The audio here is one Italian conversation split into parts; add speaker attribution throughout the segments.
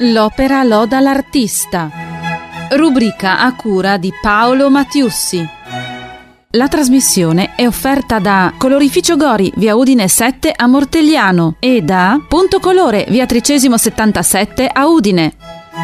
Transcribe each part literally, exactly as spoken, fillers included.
Speaker 1: L'opera loda l'artista. Rubrica a cura di Paolo Mattiussi. La trasmissione è offerta da Colorificio Gori, via Udine sette a Mortegliano, e da Punto Colore, via Tricesimo settantasette a Udine.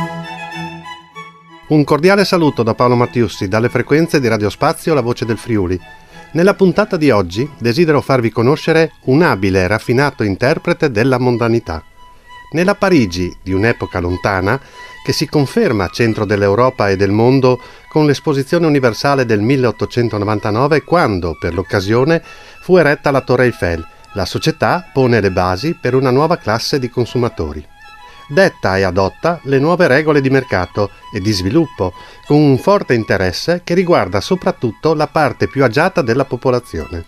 Speaker 2: Un cordiale saluto da Paolo Mattiussi dalle frequenze di Radio Spazio La Voce del Friuli. Nella puntata di oggi desidero farvi conoscere un abile e raffinato interprete della mondanità. Nella Parigi di un'epoca lontana, che si conferma centro dell'Europa e del mondo con l'Esposizione Universale del milleottocentonovantanove, quando, per l'occasione, fu eretta la Torre Eiffel, la società pone le basi per una nuova classe di consumatori. Detta e adotta le nuove regole di mercato e di sviluppo, con un forte interesse che riguarda soprattutto la parte più agiata della popolazione.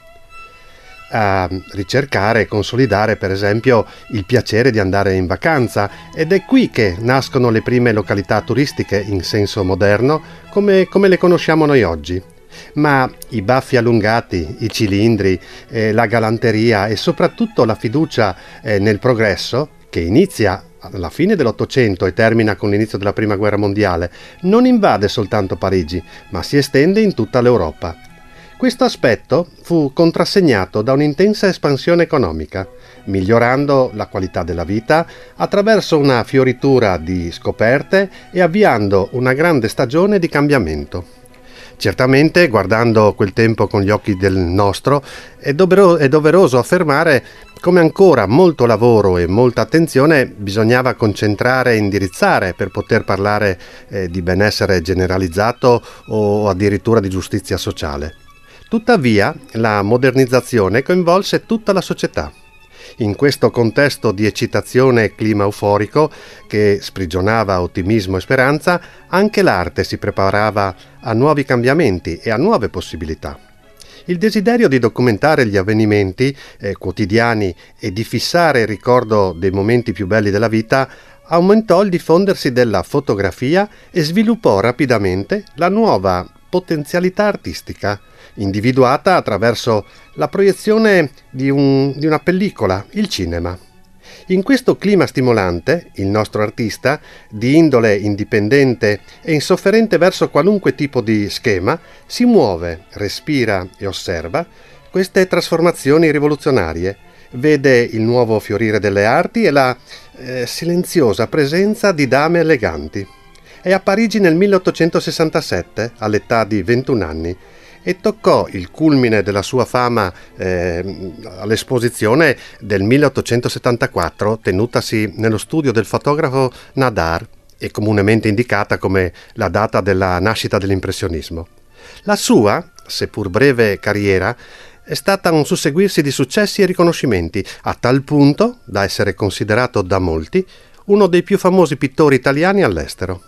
Speaker 2: A ricercare e consolidare, per esempio, il piacere di andare in vacanza, ed è qui che nascono le prime località turistiche in senso moderno, come, come le conosciamo noi oggi. Ma i baffi allungati, i cilindri, eh, la galanteria e soprattutto la fiducia eh, nel progresso, che inizia alla fine dell'Ottocento e termina con l'inizio della Prima Guerra Mondiale, non invade soltanto Parigi, ma si estende in tutta l'Europa. Questo aspetto fu contrassegnato da un'intensa espansione economica, migliorando la qualità della vita attraverso una fioritura di scoperte e avviando una grande stagione di cambiamento. Certamente, guardando quel tempo con gli occhi del nostro, è, dovero- è doveroso affermare come ancora molto lavoro e molta attenzione bisognava concentrare e indirizzare per poter parlare eh, di benessere generalizzato o addirittura di giustizia sociale. Tuttavia, la modernizzazione coinvolse tutta la società. In questo contesto di eccitazione e clima euforico che sprigionava ottimismo e speranza, anche l'arte si preparava a nuovi cambiamenti e a nuove possibilità. Il desiderio di documentare gli avvenimenti eh, quotidiani e di fissare il ricordo dei momenti più belli della vita aumentò il diffondersi della fotografia e sviluppò rapidamente la nuova potenzialità artistica, individuata attraverso la proiezione di, un, di una pellicola, il cinema. In questo clima stimolante, il nostro artista, di indole indipendente e insofferente verso qualunque tipo di schema, si muove, respira e osserva queste trasformazioni rivoluzionarie, vede il nuovo fiorire delle arti e la eh, silenziosa presenza di dame eleganti. È a Parigi nel milleottocentosessantasette, all'età di ventuno anni, e toccò il culmine della sua fama eh, all'esposizione del milleottocentosettantaquattro, tenutasi nello studio del fotografo Nadar e comunemente indicata come la data della nascita dell'impressionismo. La sua, seppur breve carriera, è stata un susseguirsi di successi e riconoscimenti, a tal punto da essere considerato da molti uno dei più famosi pittori italiani all'estero.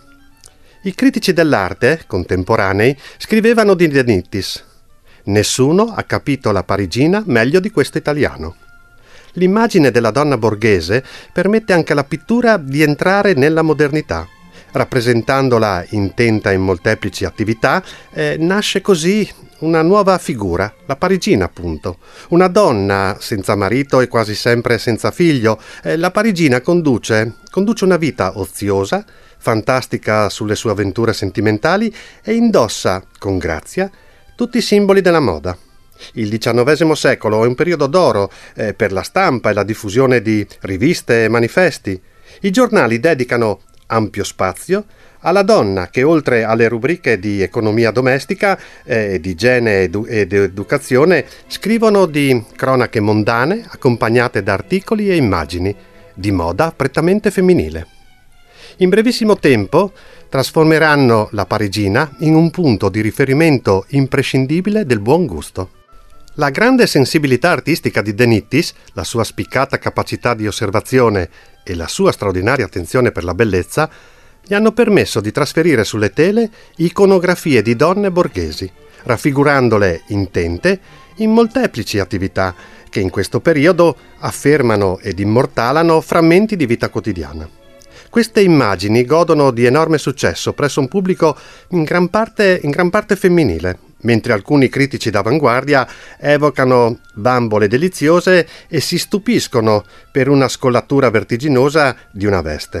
Speaker 2: I critici dell'arte contemporanei scrivevano di De Nittis: nessuno ha capito la parigina meglio di questo italiano. L'immagine della donna borghese permette anche alla pittura di entrare nella modernità. Rappresentandola intenta in molteplici attività, eh, nasce così una nuova figura, la parigina appunto. Una donna senza marito e quasi sempre senza figlio. Eh, la parigina conduce, conduce una vita oziosa, fantastica sulle sue avventure sentimentali e indossa, con grazia, tutti i simboli della moda. Il diciannovesimo secolo è un periodo d'oro eh, per la stampa e la diffusione di riviste e manifesti. I giornali dedicano ampio spazio alla donna che, oltre alle rubriche di economia domestica, eh, di igiene ed edu- educazione, scrivono di cronache mondane accompagnate da articoli e immagini di moda prettamente femminile. In brevissimo tempo trasformeranno la parigina in un punto di riferimento imprescindibile del buon gusto. La grande sensibilità artistica di De Nittis, la sua spiccata capacità di osservazione e la sua straordinaria attenzione per la bellezza gli hanno permesso di trasferire sulle tele iconografie di donne borghesi, raffigurandole intente in molteplici attività che in questo periodo affermano ed immortalano frammenti di vita quotidiana. Queste immagini godono di enorme successo presso un pubblico in gran parte, in gran parte femminile, mentre alcuni critici d'avanguardia evocano bambole deliziose e si stupiscono per una scollatura vertiginosa di una veste.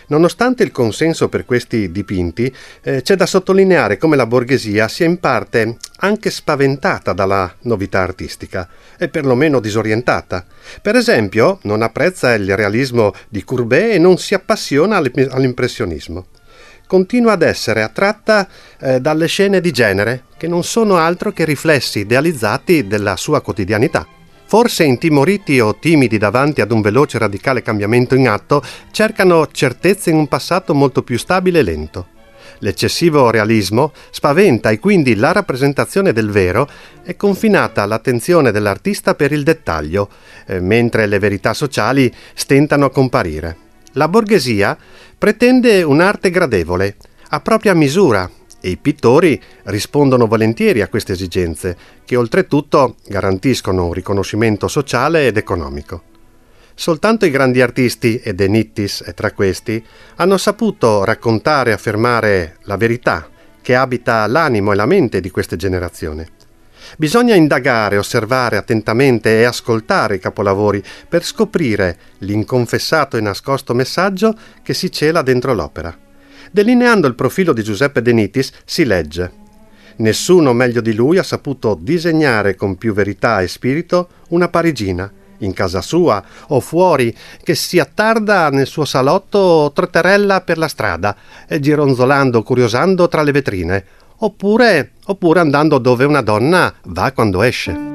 Speaker 2: Nonostante il consenso per questi dipinti, eh, c'è da sottolineare come la borghesia sia in parte anche spaventata dalla novità artistica e perlomeno disorientata. Per esempio, non apprezza il realismo di Courbet e non si appassiona all'impressionismo. Continua ad essere attratta eh, dalle scene di genere, che non sono altro che riflessi idealizzati della sua quotidianità. Forse intimoriti o timidi davanti ad un veloce e radicale cambiamento in atto, cercano certezze in un passato molto più stabile e lento. L'eccessivo realismo spaventa e quindi la rappresentazione del vero è confinata all'attenzione dell'artista per il dettaglio, eh, mentre le verità sociali stentano a comparire. La borghesia pretende un'arte gradevole, a propria misura, e i pittori rispondono volentieri a queste esigenze, che oltretutto garantiscono un riconoscimento sociale ed economico. Soltanto i grandi artisti, e De Nittis è tra questi, hanno saputo raccontare e affermare la verità che abita l'animo e la mente di queste generazioni. Bisogna indagare, osservare attentamente e ascoltare i capolavori per scoprire l'inconfessato e nascosto messaggio che si cela dentro l'opera. Delineando il profilo di Giuseppe De Nittis si legge: nessuno meglio di lui ha saputo disegnare con più verità e spirito una parigina, in casa sua o fuori, che si attarda nel suo salotto o trotterella per la strada, gironzolando, curiosando tra le vetrine, oppure, oppure andando dove una donna va quando esce.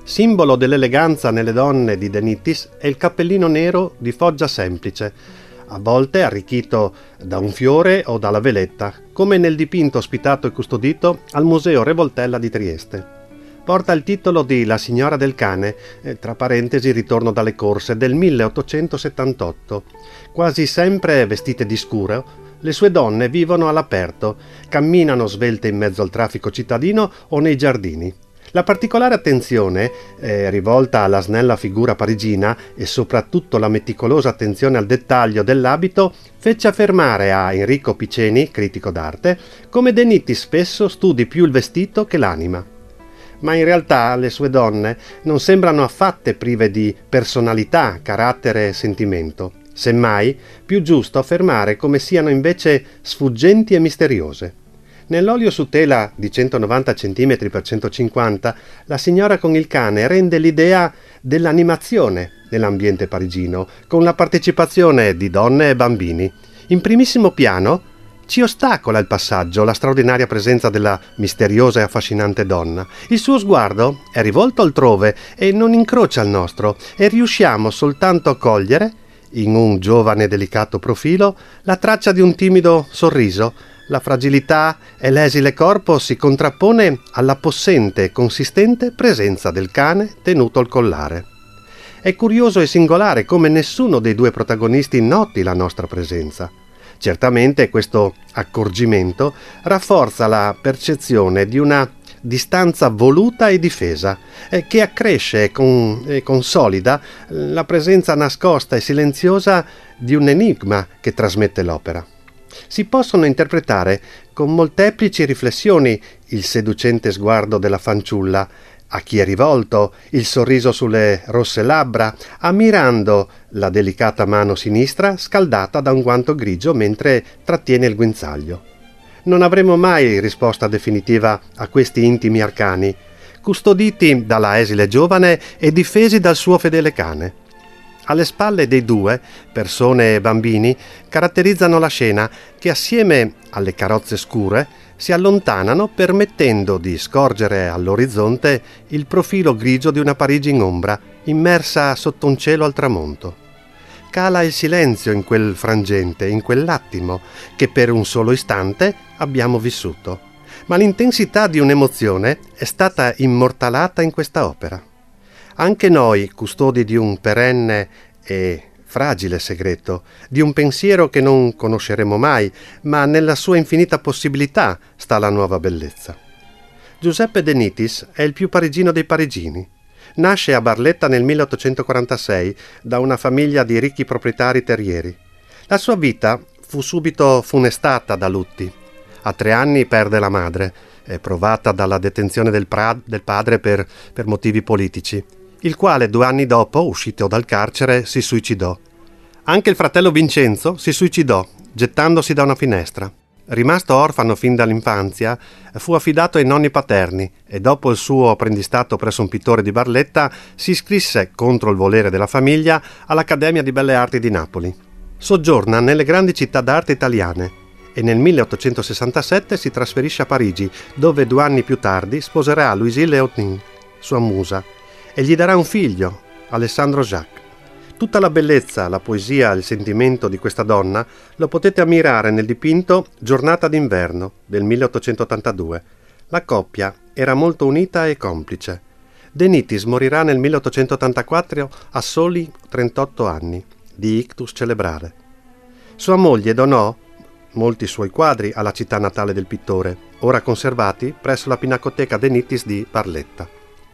Speaker 2: Simbolo dell'eleganza nelle donne di De Nittis è il cappellino nero di foggia semplice, a volte arricchito da un fiore o dalla veletta, come nel dipinto ospitato e custodito al Museo Revoltella di Trieste. Porta il titolo di La signora del cane, eh, tra parentesi ritorno dalle corse, del milleottocentosettantotto. Quasi sempre vestite di scuro, le sue donne vivono all'aperto, camminano svelte in mezzo al traffico cittadino o nei giardini. La particolare attenzione, eh, rivolta alla snella figura parigina e soprattutto la meticolosa attenzione al dettaglio dell'abito, fece affermare a Enrico Piceni, critico d'arte, come De Nittis spesso studi più il vestito che l'anima. Ma in realtà le sue donne non sembrano affatto prive di personalità, carattere e sentimento. Semmai, più giusto affermare come siano invece sfuggenti e misteriose. Nell'olio su tela di centonovanta centimetri per centocinquanta, La signora con il cane rende l'idea dell'animazione nell'ambiente parigino, con la partecipazione di donne e bambini. In primissimo piano ci ostacola il passaggio la straordinaria presenza della misteriosa e affascinante donna. Il suo sguardo è rivolto altrove e non incrocia il nostro, e riusciamo soltanto a cogliere, in un giovane e delicato profilo, la traccia di un timido sorriso. La fragilità e l'esile corpo si contrappone alla possente e consistente presenza del cane tenuto al collare. È curioso e singolare come nessuno dei due protagonisti noti la nostra presenza. Certamente questo accorgimento rafforza la percezione di una distanza voluta e difesa, eh, che accresce e, con, e consolida la presenza nascosta e silenziosa di un enigma che trasmette l'opera. Si possono interpretare con molteplici riflessioni il seducente sguardo della fanciulla, a chi è rivolto, il sorriso sulle rosse labbra, ammirando la delicata mano sinistra scaldata da un guanto grigio mentre trattiene il guinzaglio. Non avremo mai risposta definitiva a questi intimi arcani, custoditi dalla esile giovane e difesi dal suo fedele cane. Alle spalle dei due, persone e bambini, caratterizzano la scena che assieme alle carrozze scure si allontanano permettendo di scorgere all'orizzonte il profilo grigio di una Parigi in ombra, immersa sotto un cielo al tramonto. Cala il silenzio in quel frangente, in quell'attimo che per un solo istante abbiamo vissuto. Ma l'intensità di un'emozione è stata immortalata in questa opera. Anche noi, custodi di un perenne e fragile segreto, di un pensiero che non conosceremo mai, ma nella sua infinita possibilità sta la nuova bellezza. Giuseppe De Nittis è il più parigino dei parigini. Nasce a Barletta nel milleottocentoquarantasei da una famiglia di ricchi proprietari terrieri. La sua vita fu subito funestata da lutti. A tre anni perde la madre, provata dalla detenzione del, pra- del padre per, per motivi politici, il quale due anni dopo, uscito dal carcere, si suicidò. Anche il fratello Vincenzo si suicidò, gettandosi da una finestra. Rimasto orfano fin dall'infanzia, fu affidato ai nonni paterni e dopo il suo apprendistato presso un pittore di Barletta si iscrisse, contro il volere della famiglia, all'Accademia di Belle Arti di Napoli. Soggiorna nelle grandi città d'arte italiane e nel milleottocentosessantasette si trasferisce a Parigi, dove due anni più tardi sposerà Louise Léonie, sua musa, e gli darà un figlio, Alessandro Jacques. Tutta la bellezza, la poesia e il sentimento di questa donna lo potete ammirare nel dipinto Giornata d'inverno del milleottocentottantadue. La coppia era molto unita e complice. De Nittis morirà nel milleottocentottantaquattro a soli trentotto anni, di ictus cerebrale. Sua moglie donò molti suoi quadri alla città natale del pittore, ora conservati presso la Pinacoteca De Nittis di Barletta.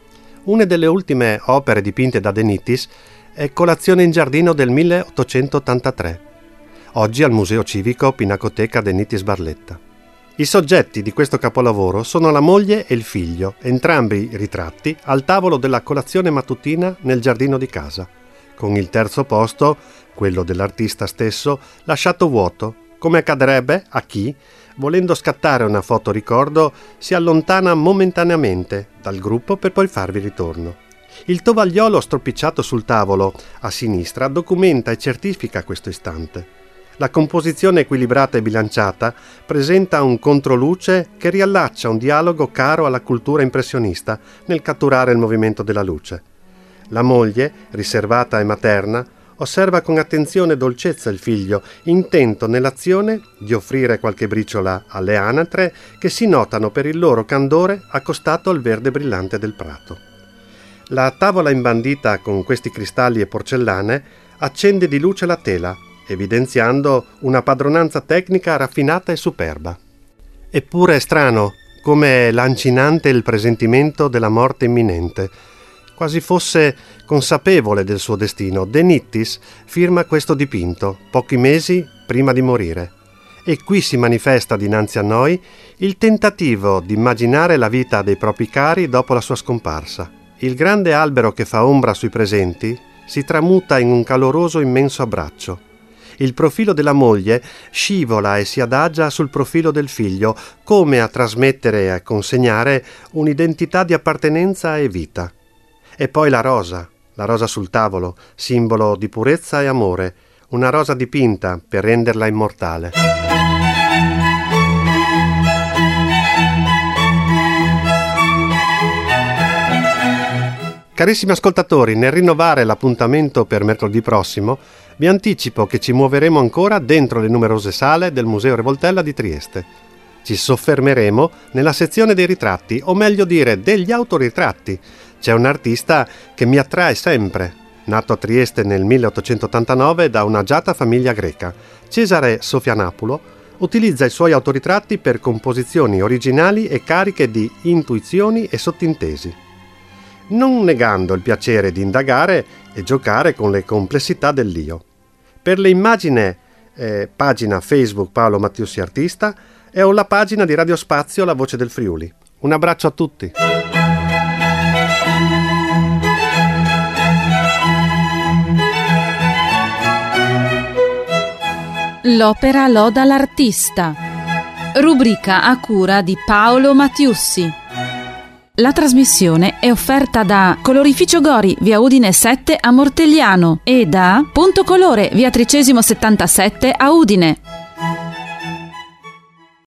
Speaker 2: Una delle ultime opere dipinte da De Nittis è Colazione in giardino del milleottocentottantatré, oggi al Museo Civico Pinacoteca De Nittis Barletta. I soggetti di questo capolavoro sono la moglie e il figlio, entrambi ritratti al tavolo della colazione mattutina nel giardino di casa, con il terzo posto, quello dell'artista stesso, lasciato vuoto, come accadrebbe a chi, volendo scattare una foto ricordo, si allontana momentaneamente dal gruppo per poi farvi ritorno. Il tovagliolo stropicciato sul tavolo a sinistra documenta e certifica questo istante. La composizione equilibrata e bilanciata presenta un controluce che riallaccia un dialogo caro alla cultura impressionista nel catturare il movimento della luce. La moglie, riservata e materna, osserva con attenzione e dolcezza il figlio, intento nell'azione di offrire qualche briciola alle anatre che si notano per il loro candore accostato al verde brillante del prato. La tavola imbandita con questi cristalli e porcellane accende di luce la tela, evidenziando una padronanza tecnica raffinata e superba. Eppure è strano come è lancinante il presentimento della morte imminente. Quasi fosse consapevole del suo destino, De Nittis firma questo dipinto pochi mesi prima di morire. E qui si manifesta dinanzi a noi il tentativo di immaginare la vita dei propri cari dopo la sua scomparsa. Il grande albero che fa ombra sui presenti si tramuta in un caloroso immenso abbraccio. Il profilo della moglie scivola e si adagia sul profilo del figlio, come a trasmettere e a consegnare un'identità di appartenenza e vita. E poi la rosa, la rosa sul tavolo, simbolo di purezza e amore, una rosa dipinta per renderla immortale. Carissimi ascoltatori, nel rinnovare l'appuntamento per mercoledì prossimo, vi anticipo che ci muoveremo ancora dentro le numerose sale del Museo Revoltella di Trieste. Ci soffermeremo nella sezione dei ritratti, o meglio dire degli autoritratti. C'è un artista che mi attrae sempre. Nato a Trieste nel milleottocentottantanove da un'agiata famiglia greca, Cesare Sofianapulo utilizza i suoi autoritratti per composizioni originali e cariche di intuizioni e sottintesi, non negando il piacere di indagare e giocare con le complessità dell'io. Per le immagini, eh, pagina Facebook Paolo Mattiussi Artista e o la pagina di Radio Spazio La Voce del Friuli. Un abbraccio a tutti.
Speaker 1: L'opera loda l'artista. Rubrica a cura di Paolo Mattiussi. La trasmissione è offerta da Colorificio Gori, via Udine sette a Mortegliano, e da Punto Colore, via Tricesimo settantasette a Udine.